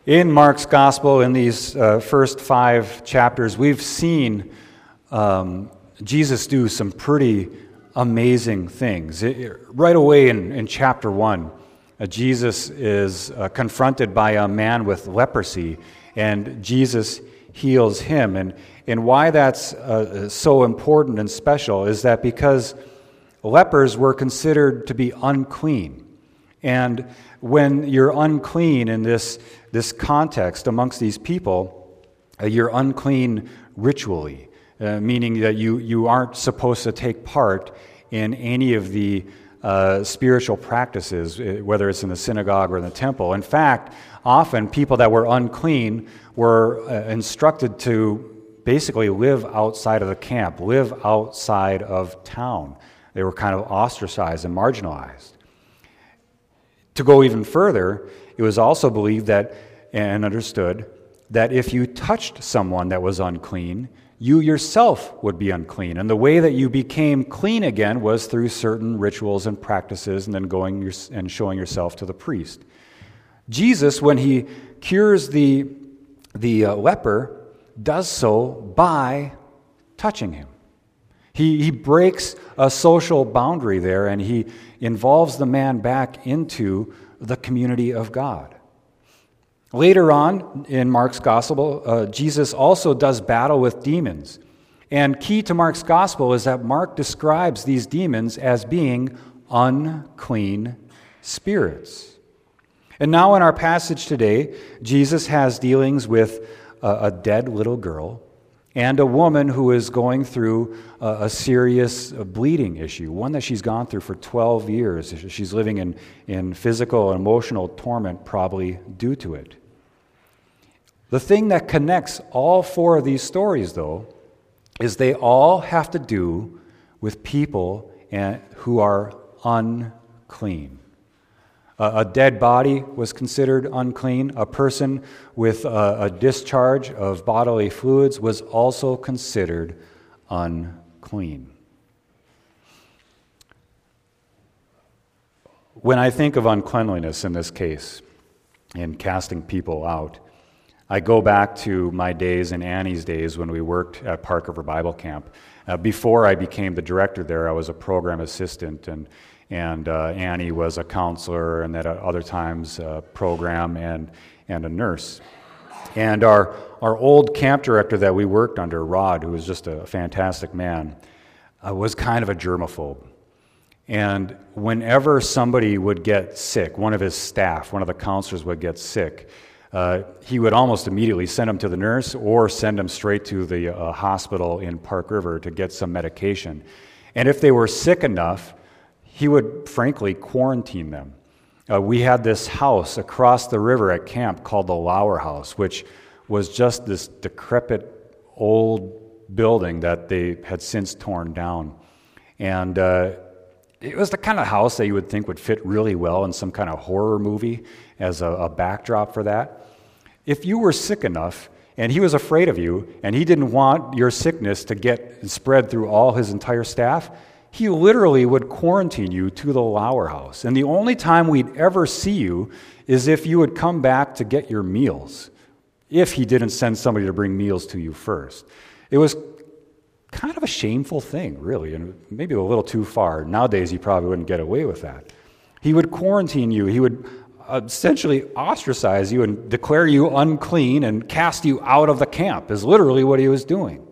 In Mark's gospel, in these first 5 chapters, we've seen Jesus do some pretty amazing things. Right away in chapter 1, Jesus is confronted by a man with leprosy, and Jesus heals him. And why that's so important and special is that because lepers were considered to be unclean. And when you're unclean in this context amongst these people, you're unclean ritually, meaning that you aren't supposed to take part in any of the spiritual practices, whether it's in the synagogue or in the temple. In fact, often people that were unclean were instructed to basically live outside of the camp, live outside of town. They were kind of ostracized and marginalized. To go even further, it was also believed that and understood that if you touched someone that was unclean, you yourself would be unclean. And the way that you became clean again was through certain rituals and practices and then going and showing yourself to the priest. Jesus, when he cures the leper, does so by touching him. He breaks a social boundary there, and he involves the man back into the community of God. Later on in Mark's gospel, Jesus also does battle with demons. And key to Mark's gospel is that Mark describes these demons as being unclean spirits. And now in our passage today, Jesus has dealings with a dead little girl and a woman who is going through a serious bleeding issue, one that she's gone through for 12 years. She's living in physical and emotional torment, probably due to it. The thing that connects all 4 of these stories, though, is they all have to do with people who are unclean. A dead body was considered unclean. A person with a discharge of bodily fluids was also considered unclean. When I think of uncleanliness in this case, in casting people out, I go back to my days and Annie's days when we worked at Park River Bible Camp. Before I became the director there, I was a program assistant, and Annie was a counselor, and at other times a program and a nurse. And our old camp director that we worked under, Rod, who was just a fantastic man, was kind of a germaphobe. And whenever somebody would get sick, one of his staff, one of the counselors would get sick, he would almost immediately send them to the nurse or send them straight to the hospital in Park River to get some medication. And if they were sick enough, he would frankly quarantine them. We had this house across the river at camp called the Lauer House, which was just this decrepit old building that they had since torn down. And it was the kind of house that you would think would fit really well in some kind of horror movie as a backdrop for that. If you were sick enough, and he was afraid of you, and he didn't want your sickness to get spread through all his entire staff, he literally would quarantine you to the Lauer House. And the only time we'd ever see you is if you would come back to get your meals, if he didn't send somebody to bring meals to you first. It was kind of a shameful thing, really, and maybe a little too far. Nowadays, you probably wouldn't get away with that. He would quarantine you. He would essentially ostracize you and declare you unclean and cast you out of the camp, is literally what he was doing.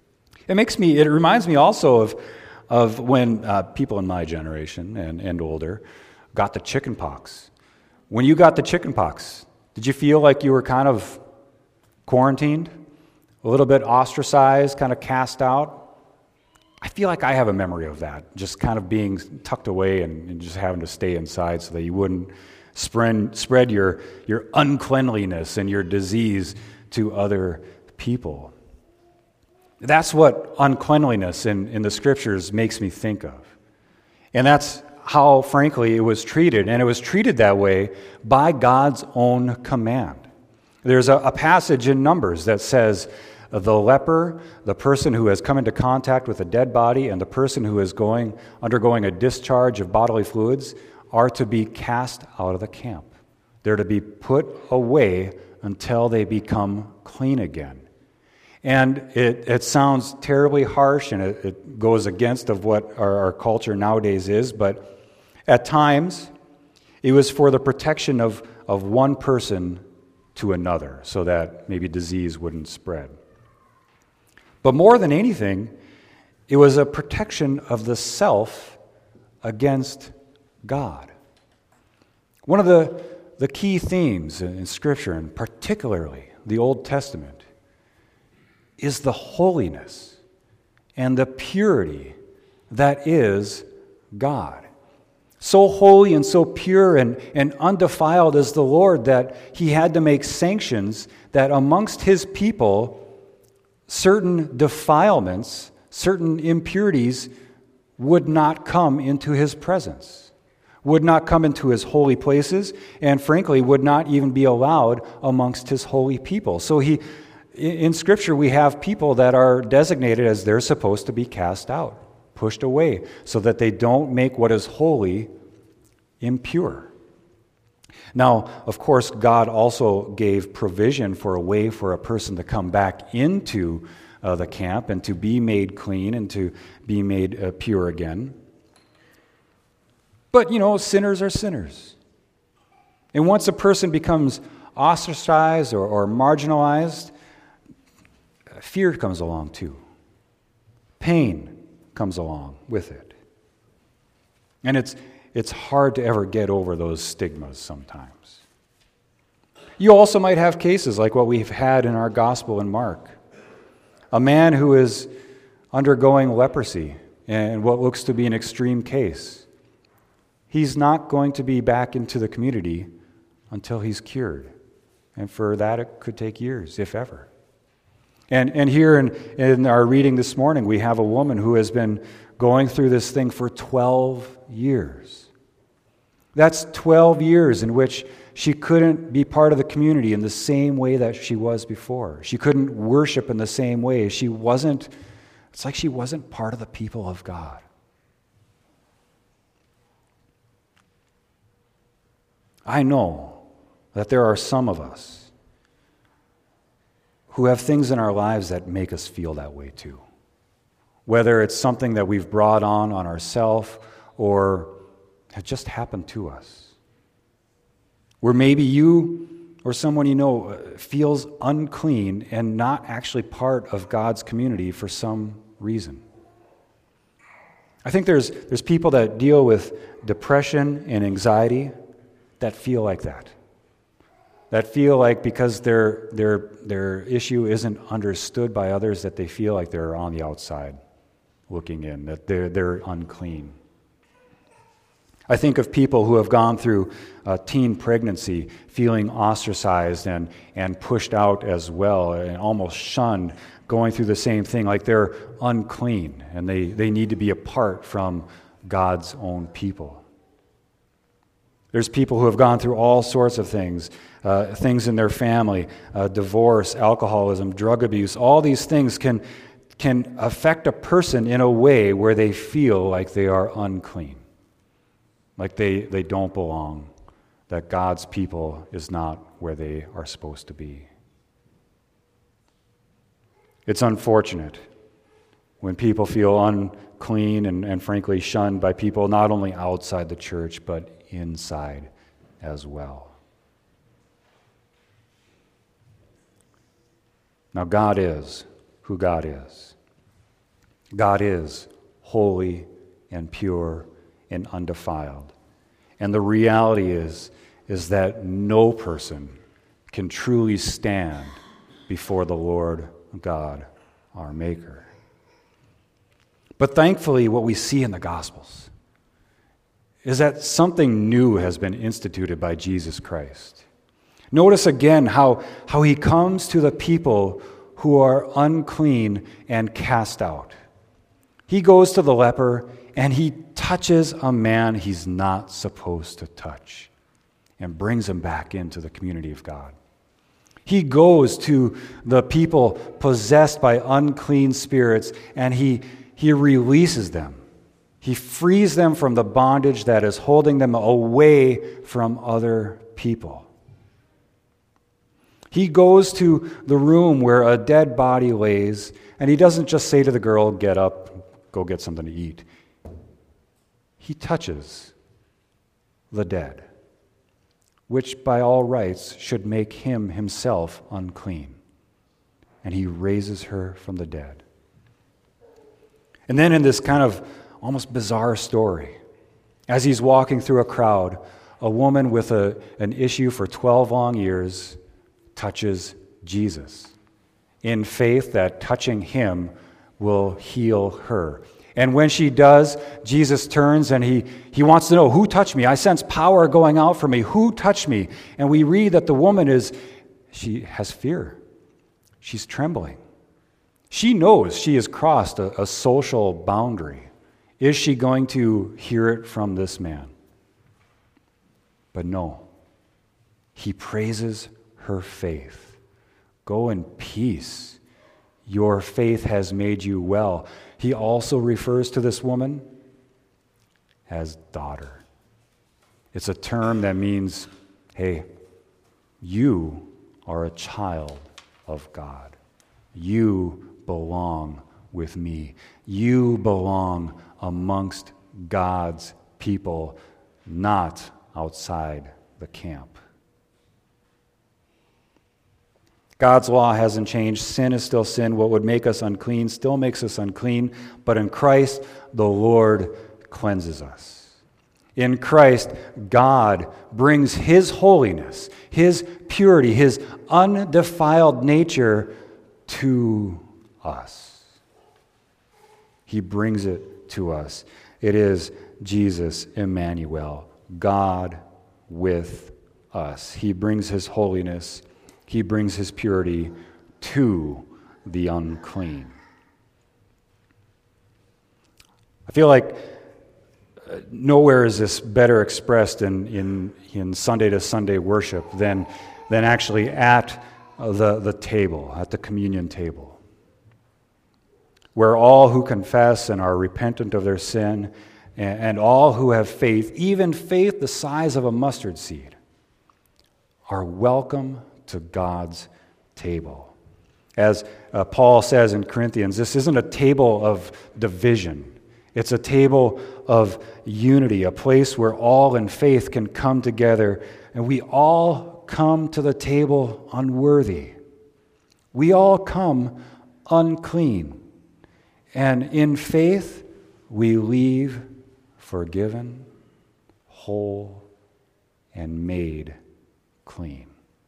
It reminds me also of when people in my generation and older got the chicken pox. When you got the chicken pox, did you feel like you were kind of quarantined, a little bit ostracized, kind of cast out? I feel like I have a memory of that, just kind of being tucked away and just having to stay inside so that you wouldn't spread your uncleanliness and your disease to other people. That's what uncleanliness in the Scriptures makes me think of. And that's how, frankly, it was treated. And it was treated that way by God's own command. There's a passage in Numbers that says, the leper, the person who has come into contact with a dead body, and the person who is undergoing a discharge of bodily fluids are to be cast out of the camp. They're to be put away until they become clean again. And it sounds terribly harsh, and it goes against of what our culture nowadays is, but at times it was for the protection of one person to another, so that maybe disease wouldn't spread. But more than anything, it was a protection of the self against God. One of the key themes in Scripture, and particularly the Old Testament, is the holiness and the purity that is God. So holy and so pure and undefiled is the Lord that he had to make sanctions that amongst his people, certain defilements, certain impurities would not come into his presence, would not come into his holy places, and frankly would not even be allowed amongst his holy people. So in Scripture, we have people that are designated as they're supposed to be cast out, pushed away, so that they don't make what is holy impure. Now, of course, God also gave provision for a way for a person to come back into the camp and to be made clean and to be made pure again. But, sinners are sinners. And once a person becomes ostracized or marginalized, fear comes along too. Pain comes along with it. And it's hard to ever get over those stigmas sometimes. You also might have cases like what we've had in our gospel in Mark. A man who is undergoing leprosy and what looks to be an extreme case. He's not going to be back into the community until he's cured. And for that, it could take years, if ever. And here in our reading this morning, we have a woman who has been going through this thing for 12 years. That's 12 years in which she couldn't be part of the community in the same way that she was before. She couldn't worship in the same way. It's like she wasn't part of the people of God. I know that there are some of us who have things in our lives that make us feel that way too. Whether it's something that we've brought on ourselves or has just happened to us. Where maybe you or someone you know feels unclean and not actually part of God's community for some reason. I think there's people that deal with depression and anxiety that feel like that. That feel like because their issue isn't understood by others, that they feel like they're on the outside looking in, that they're unclean. I think of people who have gone through teen pregnancy, feeling ostracized and pushed out as well, and almost shunned, going through the same thing, like they're unclean, and they need to be apart from God's own people. There's people who have gone through all sorts of things in their family, divorce, alcoholism, drug abuse. All these things can affect a person in a way where they feel like they are unclean, like they don't belong, that God's people is not where they are supposed to be. It's unfortunate when people feel unclean and frankly shunned by people not only outside the church, but inside as well. Now, God is who God is. God is holy and pure and undefiled. And the reality is that no person can truly stand before the Lord God, our Maker. But thankfully, what we see in the Gospels is that something new has been instituted by Jesus Christ. Notice again how he comes to the people who are unclean and cast out. He goes to the leper and he touches a man he's not supposed to touch and brings him back into the community of God. He goes to the people possessed by unclean spirits and he releases them. He frees them from the bondage that is holding them away from other people. He goes to the room where a dead body lays, and he doesn't just say to the girl, "Get up, go get something to eat." He touches the dead, which by all rights should make him himself unclean. And he raises her from the dead. And then in this kind of almost bizarre story, as he's walking through a crowd, a woman with an issue for 12 long years touches Jesus in faith that touching him will heal her. And when she does, Jesus turns and he wants to know, "Who touched me? I sense power going out from me. Who touched me?" And we read that the woman she has fear. She's trembling. She knows she has crossed a social boundary. Is she going to hear it from this man? But no. He praises her faith. "Go in peace. Your faith has made you well." He also refers to this woman as daughter. It's a term that means, hey, you are a child of God. You belong with me. You belong amongst God's people, not outside the camp. God's law hasn't changed. Sin is still sin. What would make us unclean still makes us unclean. But in Christ, the Lord cleanses us. In Christ, God brings His holiness, His purity, His undefiled nature to us. He brings it to us. It is Jesus, Emmanuel, God with us. He brings His holiness, He brings His purity to the unclean. I feel like nowhere is this better expressed in Sunday to Sunday worship than actually at the table, at the communion table, where all who confess and are repentant of their sin and all who have faith, even faith the size of a mustard seed, are welcome to God's table. As Paul says in Corinthians, this isn't a table of division. It's a table of unity, a place where all in faith can come together, and we all come to the table unworthy. We all come unclean. And in faith, we leave forgiven, whole, and made clean.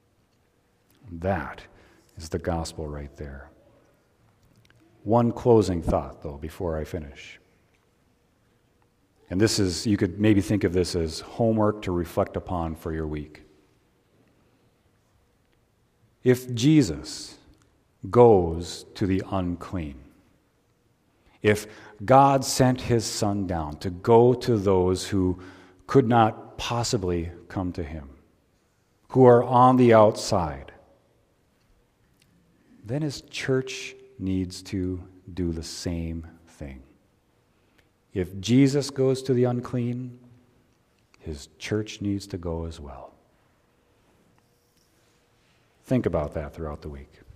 That is the gospel right there. One closing thought, though, before I finish. And this is, you could maybe think of this as homework to reflect upon for your week. If Jesus goes to the unclean, if God sent His Son down to go to those who could not possibly come to Him, who are on the outside, then His church needs to do the same thing. If Jesus goes to the unclean, His church needs to go as well. Think about that throughout the week.